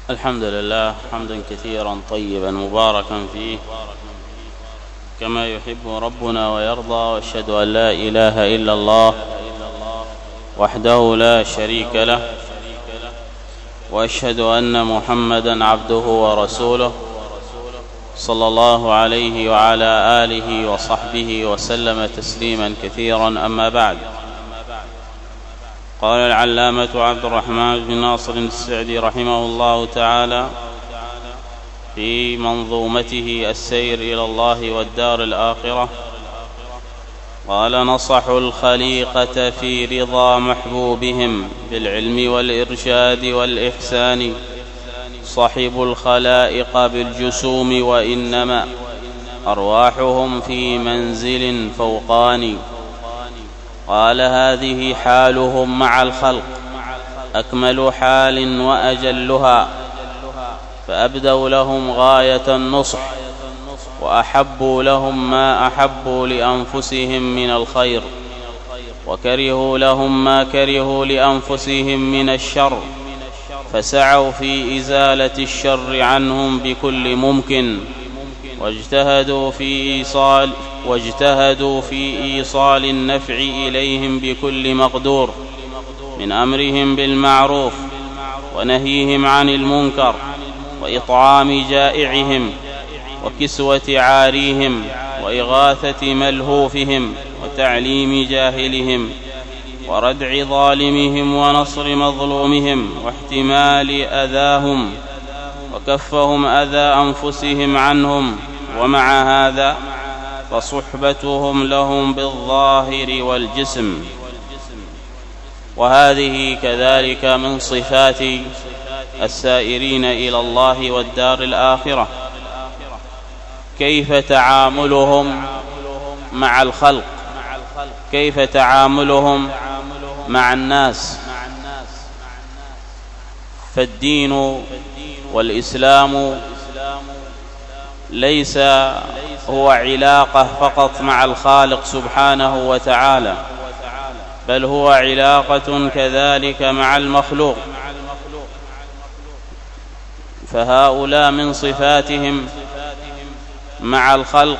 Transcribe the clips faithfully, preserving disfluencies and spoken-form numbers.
الحمد لله حمدا كثيرا طيبا مباركا فيه كما يحب ربنا ويرضى، واشهد ان لا اله الا الله وحده لا شريك له، واشهد ان محمدا عبده ورسوله صلى الله عليه وعلى اله وصحبه وسلم تسليما كثيرا. اما بعد، قال العلامة عبد الرحمن بن ناصر السعدي رحمه الله تعالى في منظومته السير إلى الله والدار الآخرة، قال: نصحوا الخليقة في رضا محبوبهم بالعلم والإرشاد والإحسان، صحبوا الخلائق بالجسوم وإنما أرواحهم في منزل فوقاني. قال: هذه حالهم مع الخلق أكمل حال وأجلها، فأبدوا لهم غاية النصح، وأحبوا لهم ما أحبوا لأنفسهم من الخير، وكرهوا لهم ما كرهوا لأنفسهم من الشر، فسعوا في إزالة الشر عنهم بكل ممكن، واجتهدوا في إيصال واجتهدوا في إيصال النفع إليهم بكل مقدور، من أمرهم بالمعروف ونهيهم عن المنكر، وإطعام جائعهم، وكسوة عاريهم، وإغاثة ملهوفهم، وتعليم جاهلهم، وردع ظالمهم، ونصر مظلومهم، واحتمال أذاهم، وكفهم أذى أنفسهم عنهم. ومع هذا فصحبتهم لهم بالظاهر والجسم. وهذه كذلك من صفات السائرين إلى الله والدار الآخرة. كيف تعاملهم مع الخلق، كيف تعاملهم مع الناس. فالدين والإسلام ليس هو علاقة فقط مع الخالق سبحانه وتعالى، بل هو علاقة كذلك مع المخلوق. فهؤلاء من صفاتهم مع الخلق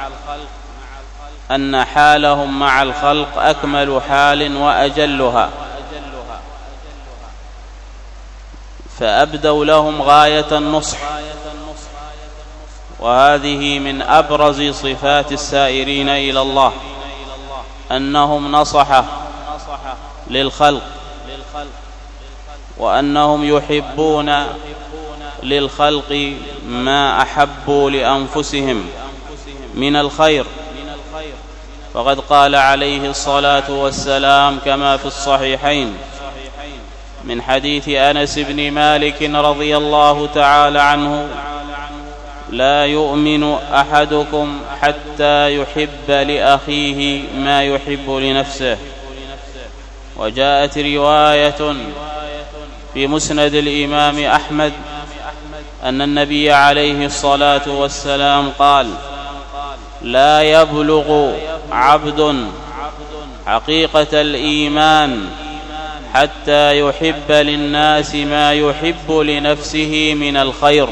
أن حالهم مع الخلق أكمل حال وأجلها، فأبدوا لهم غاية النصح. وهذه من أبرز صفات السائرين إلى الله، أنهم نصحة للخلق، وأنهم يحبون للخلق ما أحبوا لأنفسهم من الخير. فقد قال عليه الصلاة والسلام كما في الصحيحين من حديث أنس بن مالك رضي الله تعالى عنه: لا يؤمن أحدكم حتى يحب لأخيه ما يحب لنفسه. وجاءت رواية في مسند الإمام أحمد أن النبي عليه الصلاة والسلام قال: لا يبلغ عبد حقيقة الإيمان حتى يحب للناس ما يحب لنفسه من الخير،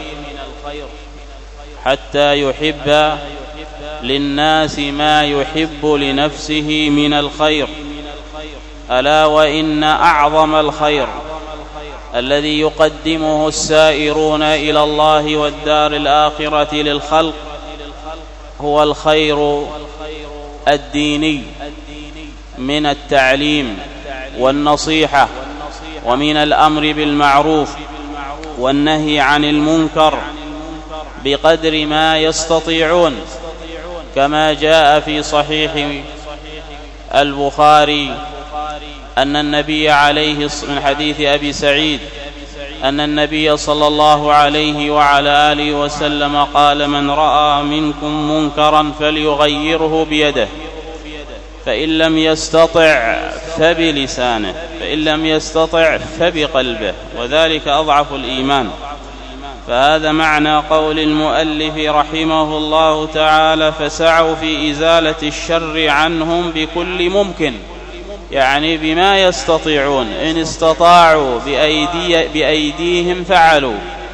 حتى يحب للناس ما يحب لنفسه من الخير. ألا وإن أعظم الخير الذي يقدمه السائرون إلى الله والدار الآخرة للخلق هو الخير الديني، من التعليم والنصيحة، ومن الأمر بالمعروف والنهي عن المنكر بقدر ما يستطيعون، كما جاء في صحيح البخاري أن النبي عليه من حديث أبي سعيد أن النبي صلى الله عليه وعلى آله وسلم قال: من رأى منكم منكرا فليغيره بيده، فإن لم يستطع فبلسانه، فإن لم يستطع فبقلبه، وذلك أضعف الإيمان. فهذا معنى قول المؤلف رحمه الله تعالى: فسعوا في إزالة الشر عنهم بكل ممكن، يعني بما يستطيعون، إن استطاعوا بأيدي بأيديهم فعلوا،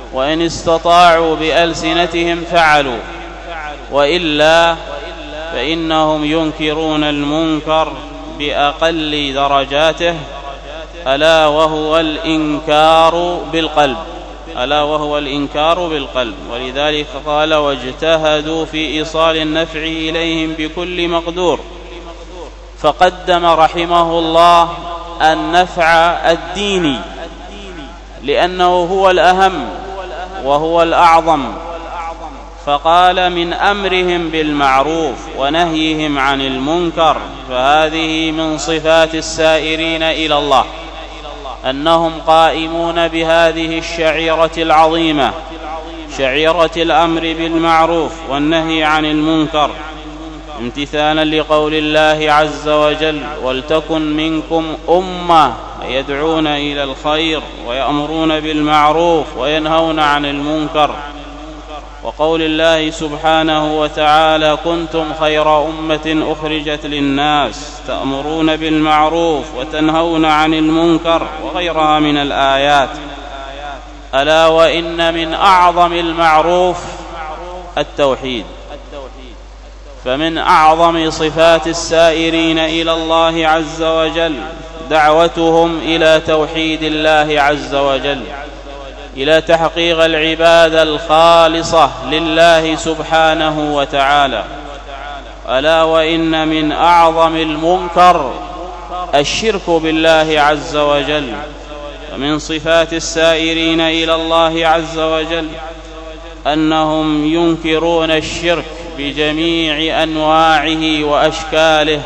وإن استطاعوا بألسنتهم فعلوا، وإلا فإنهم ينكرون المنكر بأقل درجاته، ألا وهو الإنكار بالقلب ألا وهو الإنكار بالقلب ولذلك قال: واجتهدوا في إيصال النفع إليهم بكل مقدور. فقدم رحمه الله النفع الديني لأنه هو الأهم وهو الأعظم، فقال: من أمرهم بالمعروف ونهيهم عن المنكر، فهذه من صفات السائرين إلى الله، أنهم قائمون بهذه الشعيرة العظيمة، شعيرة الأمر بالمعروف والنهي عن المنكر، امتثالا لقول الله عز وجل: ولتكن منكم أمة يدعون إلى الخير ويأمرون بالمعروف وينهون عن المنكر، وقول الله سبحانه وتعالى: كنتم خير أمة أخرجت للناس تأمرون بالمعروف وتنهون عن المنكر، وغيرها من الآيات. ألا وإن من أعظم المعروف التوحيد، فمن أعظم صفات السائرين إلى الله عز وجل دعوتهم إلى توحيد الله عز وجل، إلى تحقيق العبادة الخالصة لله سبحانه وتعالى. ألا وإن من أعظم المنكر الشرك بالله عز وجل، ومن صفات السائرين إلى الله عز وجل أنهم ينكرون الشرك بجميع أنواعه وأشكاله.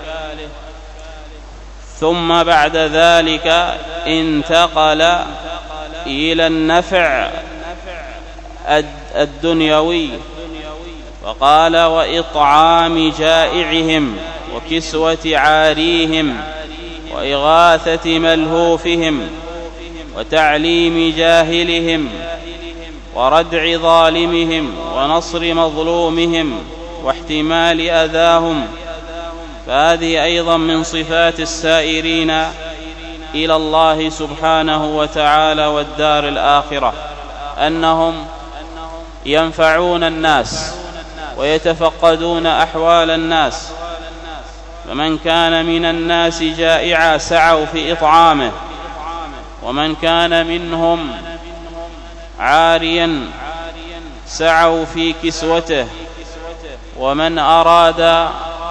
ثم بعد ذلك انتقل إلى النفع الدنيوي، وقال: وإطعام جائعهم وكسوة عاريهم وإغاثة ملهوفهم وتعليم جاهلهم وردع ظالمهم ونصر مظلومهم واحتمال أذاهم. فهذه أيضا من صفات السائرين إلى الله سبحانه وتعالى والدار الآخرة، أنهم ينفعون الناس ويتفقدون أحوال الناس، فمن كان من الناس جائعا سعوا في إطعامه، ومن كان منهم عاريا سعوا في كسوته، ومن أراد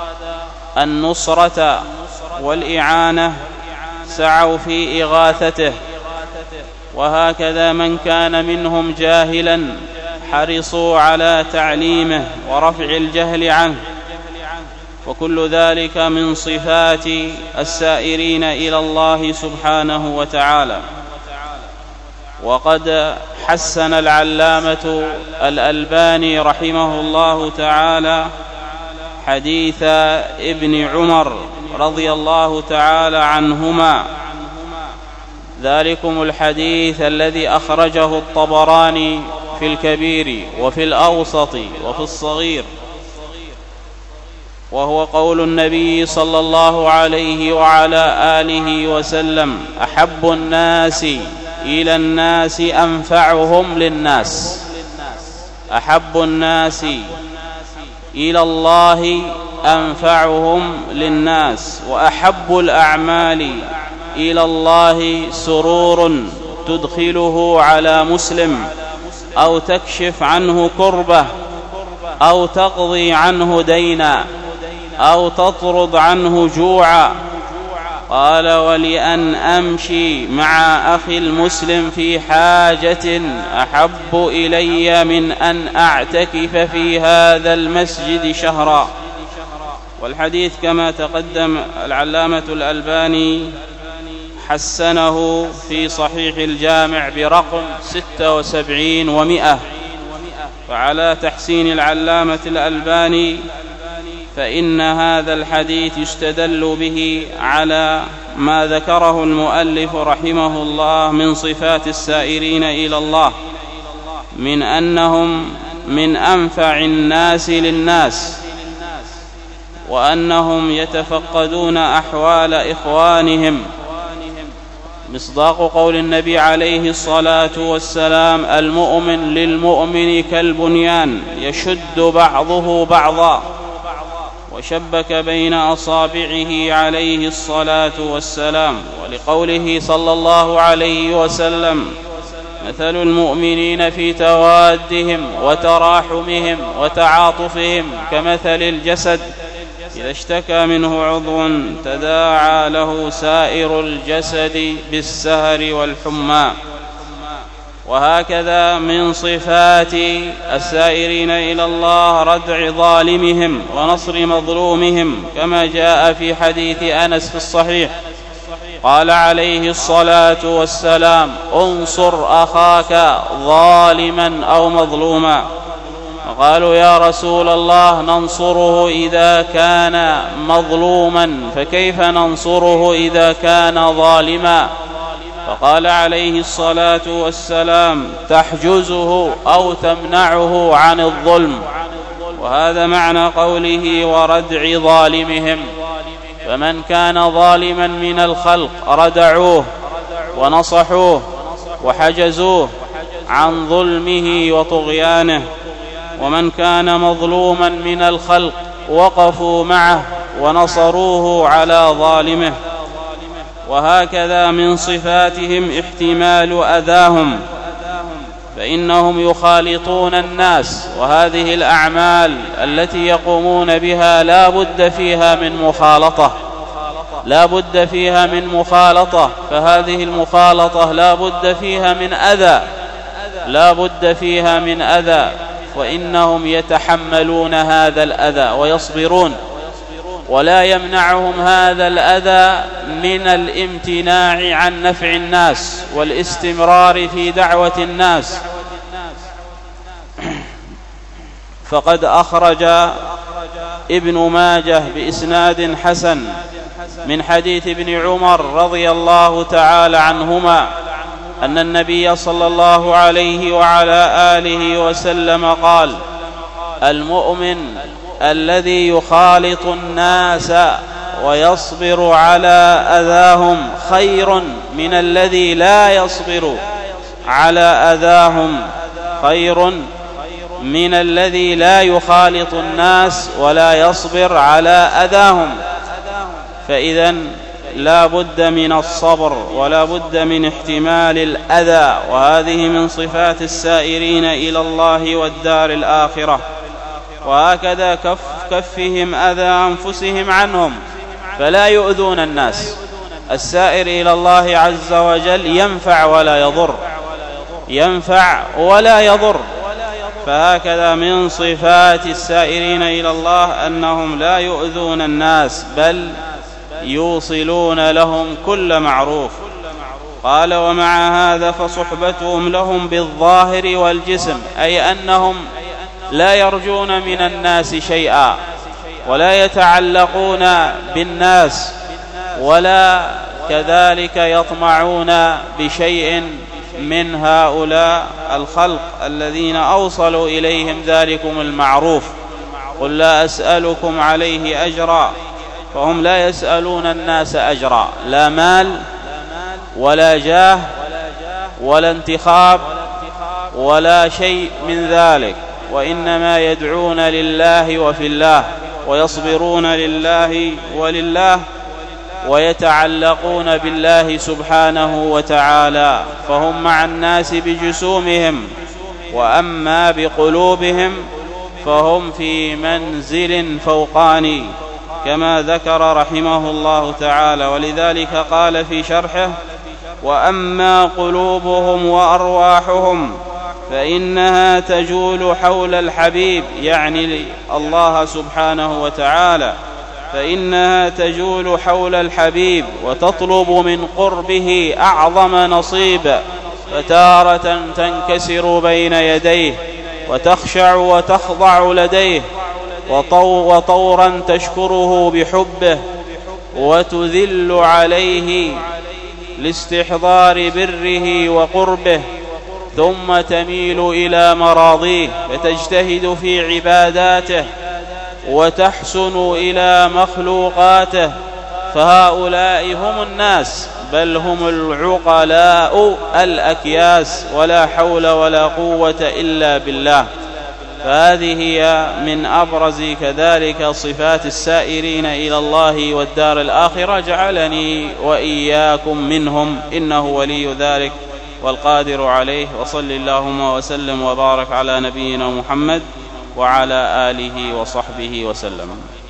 النصرة والإعانة سعوا في إغاثته، وهكذا من كان منهم جاهلا حرصوا على تعليمه ورفع الجهل عنه، وكل ذلك من صفات السائرين إلى الله سبحانه وتعالى. وقد حسن العلامة الألباني رحمه الله تعالى حديث ابن عمر رضي الله تعالى عنهما، ذلكم الحديث الذي أخرجه الطبراني في الكبير وفي الأوسط وفي الصغير، وهو قول النبي صلى الله عليه وعلى آله وسلم: أحب الناس إلى الناس أنفعهم للناس، أحب الناس إلى الله أنفعهم للناس، وأحب الأعمال إلى الله سرور تدخله على مسلم أو تكشف عنه كربة أو تقضي عنه دينا أو تطرد عنه جوعا. قال: ولأن أمشي مع أخي المسلم في حاجة أحب إلي من أن أعتكف في هذا المسجد شهرا. والحديث كما تقدم العلامة الألباني حسنه في صحيح الجامع برقم ستة وسبعين ومئة. فعلى تحسين العلامة الألباني فإن هذا الحديث يستدل به على ما ذكره المؤلف رحمه الله من صفات السائرين إلى الله، من أنهم من أنفع الناس للناس، وأنهم يتفقدون أحوال إخوانهم، مصداق قول النبي عليه الصلاة والسلام: المؤمن للمؤمن كالبنيان يشد بعضه بعضا، وشبك بين أصابعه عليه الصلاة والسلام. ولقوله صلى الله عليه وسلم: مثل المؤمنين في توادهم وتراحمهم وتعاطفهم كمثل الجسد إذا اشتكى منه عضو تداعى له سائر الجسد بالسهر والحمى. وهكذا من صفات السائرين إلى الله ردع ظالمهم ونصر مظلومهم، كما جاء في حديث أنس في الصحيح قال عليه الصلاة والسلام: انصر أخاك ظالما أو مظلوما. فقالوا: يا رسول الله، ننصره إذا كان مظلوما، فكيف ننصره إذا كان ظالما؟ فقال عليه الصلاة والسلام: تحجزه أو تمنعه عن الظلم. وهذا معنى قوله: وردع ظالمهم. فمن كان ظالما من الخلق ردعوه ونصحوه وحجزوه عن ظلمه وطغيانه، ومن كان مظلوما من الخلق وقفوا معه ونصروه على ظالمه. وهكذا من صفاتهم احتمال أذاهم، فإنهم يخالطون الناس، وهذه الأعمال التي يقومون بها لا بد فيها من مخالطة لا بد فيها من مخالطة فهذه المخالطة لا بد فيها من أذى لا بد فيها من أذى وإنهم يتحملون هذا الأذى ويصبرون، ولا يمنعهم هذا الأذى من الامتناع عن نفع الناس والاستمرار في دعوة الناس. فقد أخرج ابن ماجه بإسناد حسن من حديث ابن عمر رضي الله تعالى عنهما أن النبي صلى الله عليه وعلى آله وسلم قال: المؤمن الذي يخالط الناس ويصبر على أذاهم خير من الذي لا يصبر على أذاهم خير من الذي لا يخالط الناس ولا يصبر على أذاهم. فإذن لا بد من الصبر ولا بد من احتمال الأذى، وهذه من صفات السائرين إلى الله والدار الآخرة. وهكذا كف كفهم أذى أنفسهم عنهم فلا يؤذون الناس. السائر إلى الله عز وجل ينفع ولا يضر ينفع ولا يضر فهكذا من صفات السائرين إلى الله أنهم لا يؤذون الناس بل يوصلون لهم كل معروف. قال: ومع هذا فصحبتهم لهم بالظاهر والجسم، أي أنهم لا يرجون من الناس شيئا ولا يتعلقون بالناس ولا كذلك يطمعون بشيء من هؤلاء الخلق الذين أوصلوا إليهم ذلكم المعروف. قل لا أسألكم عليه أجرا، فهم لا يسألون الناس أجرا، لا مال ولا جاه ولا انتخاب ولا شيء من ذلك، وإنما يدعون لله وفي الله ويصبرون لله ولله ويتعلقون بالله سبحانه وتعالى، فهم مع الناس بجسومهم، وأما بقلوبهم فهم في منزل فوقاني كما ذكر رحمه الله تعالى. ولذلك قال في شرحه: وأما قلوبهم وأرواحهم فإنها تجول حول الحبيب، يعني الله سبحانه وتعالى، فإنها تجول حول الحبيب وتطلب من قربه أعظم نصيب، فتارة تنكسر بين يديه وتخشع وتخضع لديه، وطورا تشكره بحبه وتذل عليه لاستحضار بره وقربه، ثم تميل إلى مراضيه فتجتهد في عباداته وتحسن إلى مخلوقاته. فهؤلاء هم الناس بل هم العقلاء الأكياس، ولا حول ولا قوة إلا بالله. فهذه هي من أبرز كذلك صفات السائرين إلى الله والدار الآخرة، جعلني وإياكم منهم، إنه ولي ذلك والقادر عليه. وصل اللهم وسلم وبارك على نبينا محمد وعلى آله وصحبه وسلم.